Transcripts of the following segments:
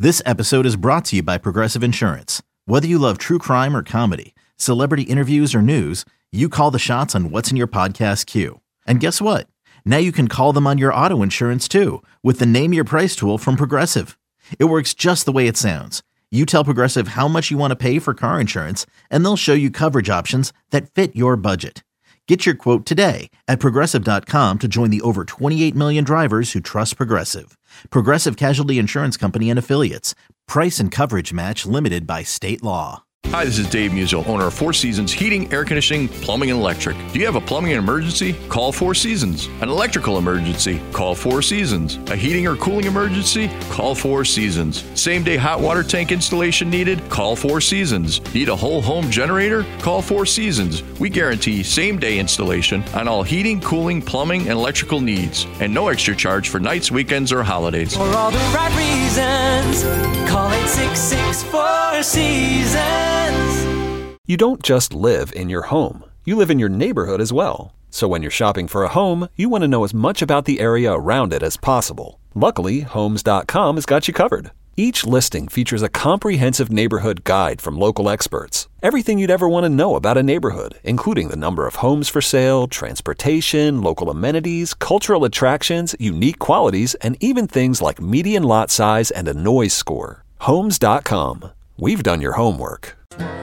This episode is brought to you by Progressive Insurance. Whether you love true crime or comedy, celebrity interviews or news, you call the shots on what's in your podcast queue. And guess what? Now you can call them on your auto insurance too with the Name Your Price tool from Progressive. It works just the way it sounds. You tell Progressive how much you want to pay for car insurance, and they'll show you coverage options that fit your budget. Get your quote today at Progressive.com to join the over 28 million drivers who trust Progressive. Progressive Casualty Insurance Company and Affiliates. Price and coverage match limited by state law. Hi, this is Dave Musial, owner of Four Seasons Heating, Air Conditioning, Plumbing, and Electric. Do you have a plumbing emergency? Call Four Seasons. An electrical emergency? Call Four Seasons. A heating or cooling emergency? Call Four Seasons. Same-day hot water tank installation needed? Call Four Seasons. Need a whole home generator? Call Four Seasons. We guarantee same-day installation on all heating, cooling, plumbing, and electrical needs. And no extra charge for nights, weekends, or holidays. For all the right reasons, call 866-4Seasons. You don't just live in your home. You live in your neighborhood as well. So when you're shopping for a home, you want to know as much about the area around it as possible. Luckily, Homes.com has got you covered. Each listing features a comprehensive neighborhood guide from local experts. Everything you'd ever want to know about a neighborhood, including the number of homes for sale, transportation, local amenities, cultural attractions, unique qualities, and even things like median lot size and a noise score. Homes.com. We've done your homework.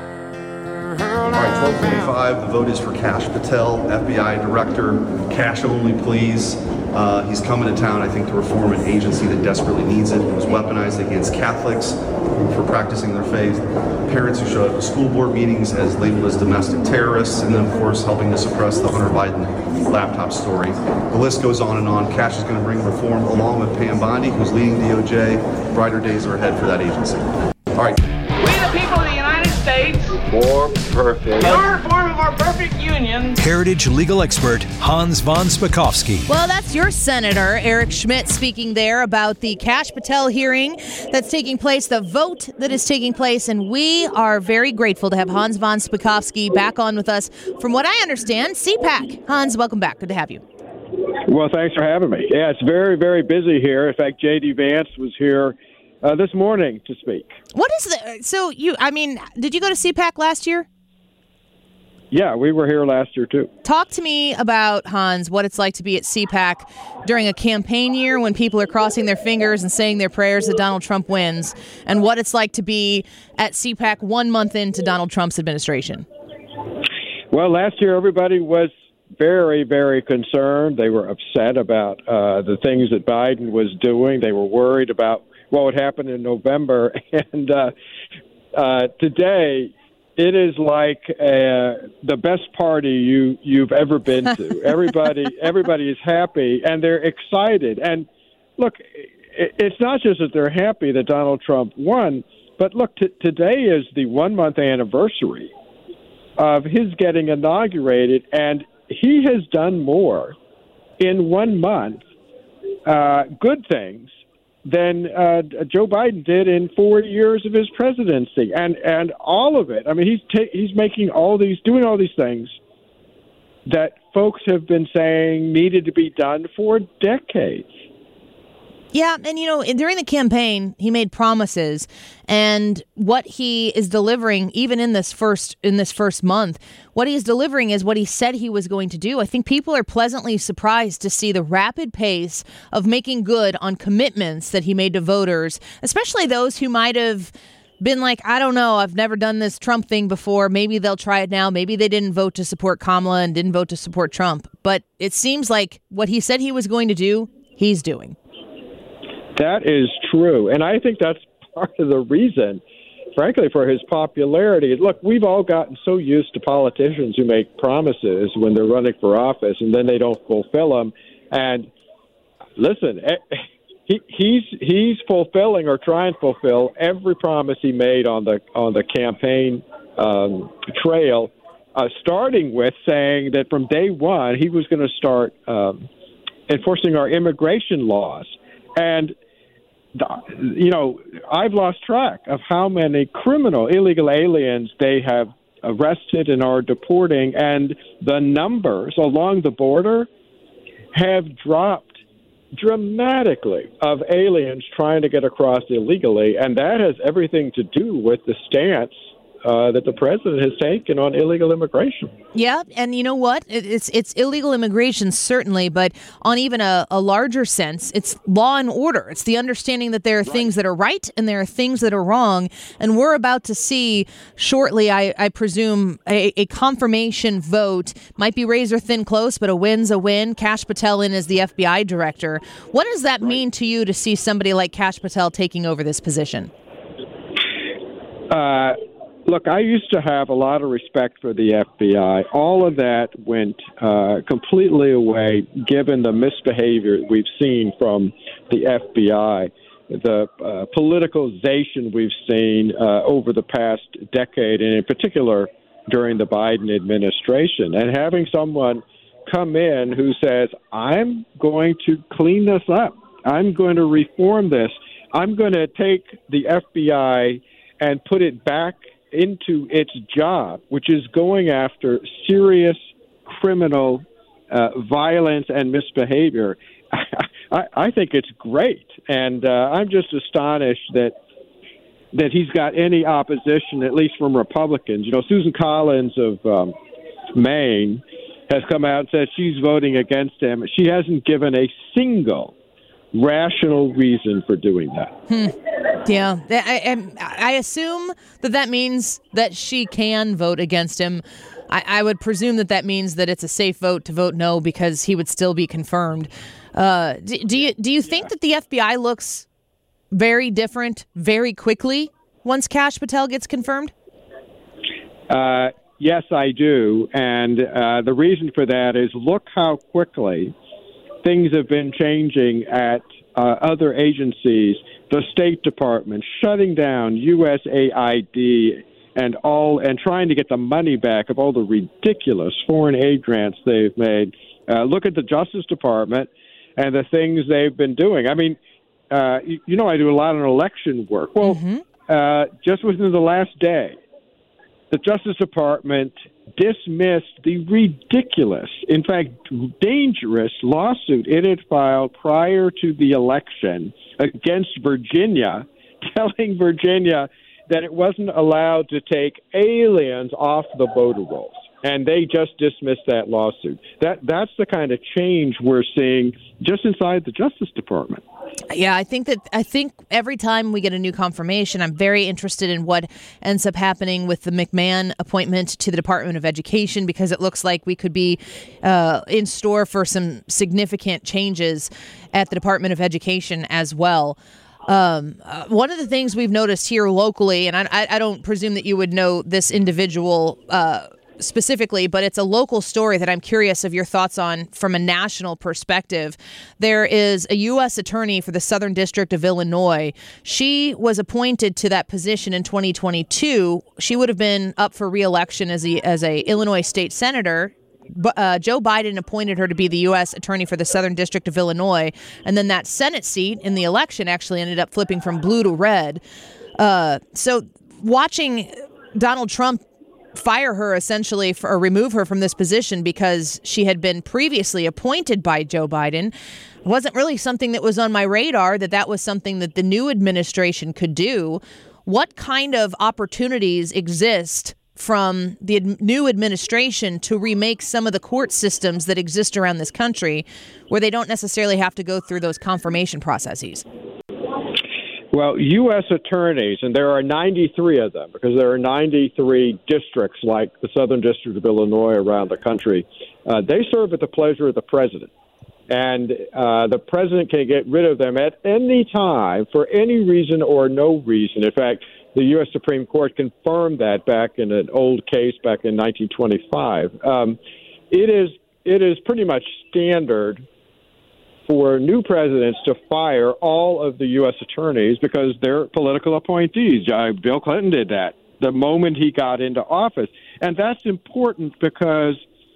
All right, 12:45. The vote is for Kash Patel, FBI director. Cash only, please. He's coming to town, I think, to reform an agency that desperately needs it. It was weaponized against Catholics for practicing their faith. Parents who show up to school board meetings as labeled as domestic terrorists, and then, of course, helping to suppress the Hunter Biden laptop story. The list goes on and on. Kash is going to bring reform along with Pam Bondi, who's leading DOJ. Brighter days are ahead for that agency. All right. We the people of the United States. More perfect. Your reform of our perfect union. Heritage legal expert Hans von Spakovsky. Well, that's your Senator, Eric Schmidt, speaking there about the Kash Patel hearing that's taking place, the vote that is taking place, and we are very grateful to have Hans von Spakovsky back on with us. From what I understand, CPAC. Hans, welcome back. Good to have you. Well, thanks for having me. Yeah, it's very, very busy here. In fact, J.D. Vance was here this morning to speak. What is the, so you, I mean, did you go to CPAC last year? Yeah, we were here last year too. Talk to me about, Hans, what it's like to be at CPAC during a campaign year when people are crossing their fingers and saying their prayers that Donald Trump wins, and what it's like to be at CPAC 1 month into Donald Trump's administration. Well, last year everybody was very, very concerned. They were upset about the things that Biden was doing. They were worried about what would happen in November. And today, it is like the best party you've ever been to. Everybody is happy, and they're excited. And look, it's not just that they're happy that Donald Trump won, but look, today is the 1 month anniversary of his getting inaugurated, and he has done more in 1 month, good things, than Joe Biden did in 4 years of his presidency, and all of it. I mean, he's making doing all these things that folks have been saying needed to be done for decades. Yeah, and during the campaign, he made promises, and what he is delivering, even in this first month, what he is delivering is what he said he was going to do. I think people are pleasantly surprised to see the rapid pace of making good on commitments that he made to voters, especially those who might have been like, I don't know, I've never done this Trump thing before. Maybe they'll try it now. Maybe they didn't vote to support Kamala and didn't vote to support Trump. But it seems like what he said he was going to do, he's doing. That is true. And I think that's part of the reason, frankly, for his popularity. Look, we've all gotten so used to politicians who make promises when they're running for office and then they don't fulfill them. And listen, he's fulfilling or trying to fulfill every promise he made on the campaign trail, starting with saying that from day one he was going to start enforcing our immigration laws. And I've lost track of how many illegal aliens they have arrested and are deporting, and the numbers along the border have dropped dramatically of aliens trying to get across illegally, and that has everything to do with the stance that the president has taken on illegal immigration. Yeah, and you know what? It's illegal immigration, certainly, but on even a larger sense, it's law and order. It's the understanding that there are things that are right and there are things that are wrong, and we're about to see shortly, I presume, a confirmation vote. Might be razor thin close, but a win's a win. Kash Patel in as the FBI director. What does that mean to you to see somebody like Kash Patel taking over this position? Look, I used to have a lot of respect for the FBI. All of that went completely away given the misbehavior we've seen from the FBI, the politicalization we've seen over the past decade, and in particular during the Biden administration. And having someone come in who says, I'm going to clean this up, I'm going to reform this, I'm going to take the FBI and put it back into its job, which is going after serious criminal violence and misbehavior. I think it's great, and I'm just astonished that he's got any opposition, at least from Republicans. You know, Susan Collins of Maine has come out and said she's voting against him. She hasn't given a single rational reason for doing that. Yeah, I assume that means that she can vote against him. I would presume that means that it's a safe vote to vote no because he would still be confirmed. Do you think that the FBI looks very different very quickly once Kash Patel gets confirmed? Yes, I do. And the reason for that is look how quickly things have been changing at other agencies, the State Department shutting down USAID and trying to get the money back of all the ridiculous foreign aid grants they've made. Look at the Justice Department and the things they've been doing. I mean, I do a lot of election work. Well, just within the last day, the Justice Department dismissed the ridiculous, in fact, dangerous lawsuit it had filed prior to the election against Virginia, telling Virginia that it wasn't allowed to take aliens off the voter rolls. And they just dismissed that lawsuit. That's the kind of change we're seeing just inside the Justice Department. Yeah, I think every time we get a new confirmation, I'm very interested in what ends up happening with the McMahon appointment to the Department of Education, because it looks like we could be in store for some significant changes at the Department of Education as well. One of the things we've noticed here locally, and I don't presume that you would know this individual specifically, but it's a local story that I'm curious of your thoughts on from a national perspective. There is a U.S. attorney for the Southern District of Illinois. She was appointed to that position in 2022. She would have been up for re-election as a Illinois state senator. Joe Biden appointed her to be the U.S. attorney for the Southern District of Illinois, and then that Senate seat in the election actually ended up flipping from blue to red. So watching Donald Trump fire her essentially or remove her from this position because she had been previously appointed by Joe Biden wasn't really something that was on my radar, that was something that the new administration could do. What kind of opportunities exist from the new administration to remake some of the court systems that exist around this country where they don't necessarily have to go through those confirmation processes? Well, U.S. attorneys, and there are 93 of them because there are 93 districts like the Southern District of Illinois around the country, they serve at the pleasure of the president. And the president can get rid of them at any time for any reason or no reason. In fact, the U.S. Supreme Court confirmed that back in an old case back in 1925. It is pretty much standard for new presidents to fire all of the U.S. attorneys because they're political appointees. Bill Clinton did that the moment he got into office. And that's important because,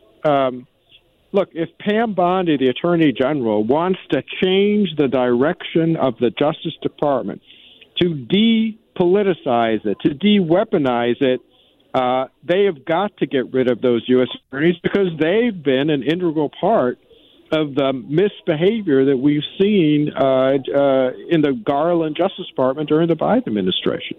look, if Pam Bondi, the Attorney General, wants to change the direction of the Justice Department, to depoliticize it, to de-weaponize it, they have got to get rid of those U.S. attorneys because they've been an integral part of the misbehavior that we've seen in the Garland Justice Department during the Biden administration.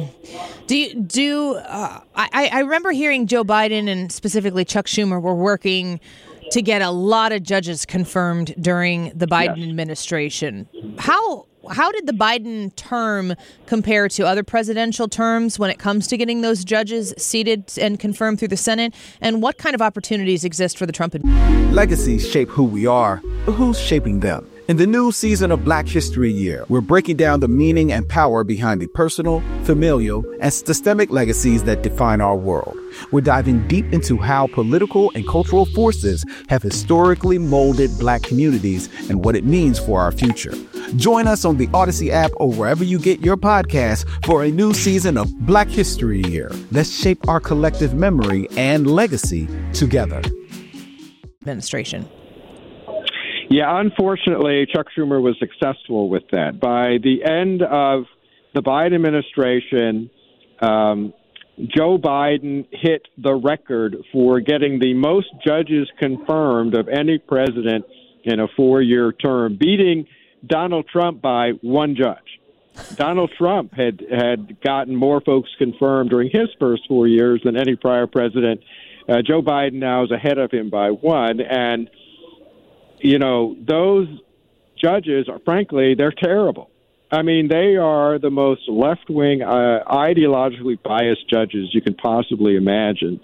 I remember hearing Joe Biden and specifically Chuck Schumer were working to get a lot of judges confirmed during the Biden administration. How did the Biden term compare to other presidential terms when it comes to getting those judges seated and confirmed through the Senate? And what kind of opportunities exist for the Trump administration? Legacies shape who we are, but who's shaping them? In the new season of Black History Year, we're breaking down the meaning and power behind the personal, familial, and systemic legacies that define our world. We're diving deep into how political and cultural forces have historically molded Black communities and what it means for our future. Join us on the Odyssey app or wherever you get your podcasts for a new season of Black History Year. Let's shape our collective memory and legacy together. Administration. Yeah, unfortunately, Chuck Schumer was successful with that. By the end of the Biden administration, Joe Biden hit the record for getting the most judges confirmed of any president in a 4-year term, beating Donald Trump by one judge. Donald Trump had gotten more folks confirmed during his first 4 years than any prior president. Joe Biden now is ahead of him by one, and you know, those judges are, frankly, they're terrible. I mean, they are the most left-wing, ideologically biased judges you can possibly imagine.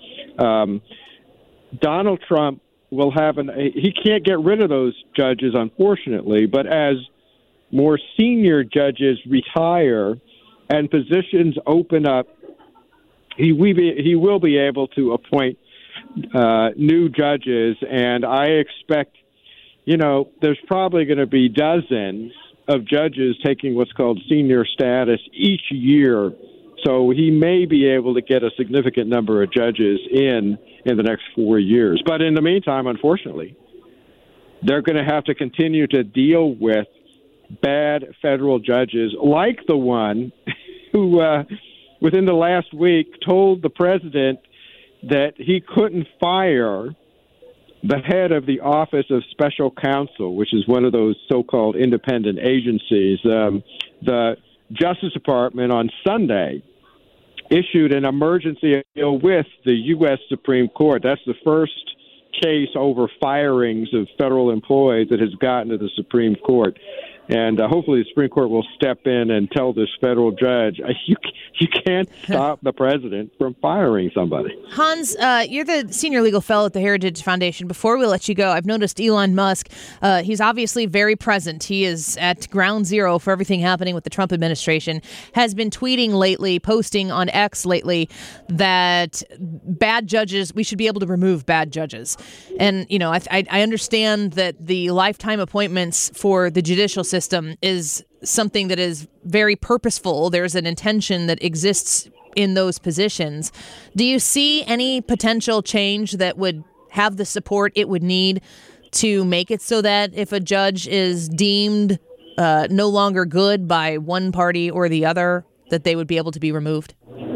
Donald Trump will have he can't get rid of those judges, unfortunately, but as more senior judges retire and positions open up, he will be able to appoint new judges, and I expect, you know, there's probably going to be dozens of judges taking what's called senior status each year. So he may be able to get a significant number of judges in the next 4 years. But in the meantime, unfortunately, they're going to have to continue to deal with bad federal judges like the one who, within the last week, told the president that he couldn't fire the head of the Office of Special Counsel, which is one of those so-called independent agencies. The Justice Department on Sunday issued an emergency appeal with the U.S. Supreme Court. That's the first case over firings of federal employees that has gotten to the Supreme Court. And hopefully the Supreme Court will step in and tell this federal judge, you can't stop the president from firing somebody. Hans, you're the senior legal fellow at the Heritage Foundation. Before we let you go, I've noticed Elon Musk, he's obviously very present. He is at ground zero for everything happening with the Trump administration, has been tweeting lately, posting on X lately that bad judges, we should be able to remove bad judges. And, you know, I understand that the lifetime appointments for the judicial system is something that is very purposeful. There's an intention that exists in those positions. Do you see any potential change that would have the support it would need to make it so that if a judge is deemed no longer good by one party or the other, that they would be able to be removed?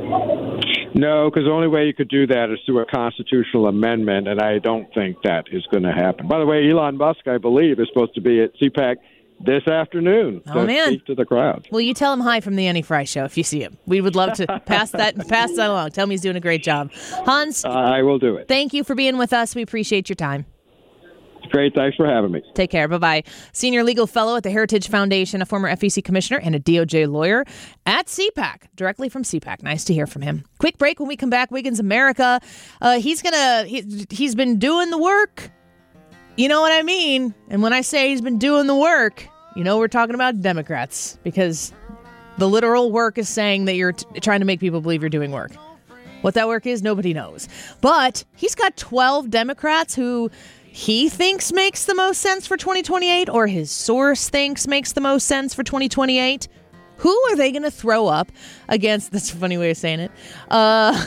No, because the only way you could do that is through a constitutional amendment, and I don't think that is going to happen. By the way, Elon Musk, I believe, is supposed to be at CPAC this afternoon to speak to the crowd. Well, you tell him hi from the Annie Fry Show if you see him. We would love to pass that along. Tell him he's doing a great job. Hans, I will do it. Thank you for being with us. We appreciate your time. Great. Thanks for having me. Take care. Bye-bye. Senior legal fellow at the Heritage Foundation, a former FEC commissioner and a DOJ lawyer at CPAC, directly from CPAC. Nice to hear from him. Quick break. When we come back, Wiggins America, he's been doing the work. You know what I mean? And when I say he's been doing the work, you know we're talking about Democrats, because the literal work is saying that you're trying to make people believe you're doing work. What that work is, nobody knows. But he's got 12 Democrats who he thinks makes the most sense for 2028, or his source thinks makes the most sense for 2028. Who are they going to throw up against? That's a funny way of saying it. Who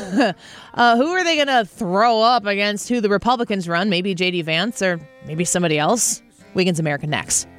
are they going to throw up against who the Republicans run? Maybe J.D. Vance or maybe somebody else. Wiggins America next.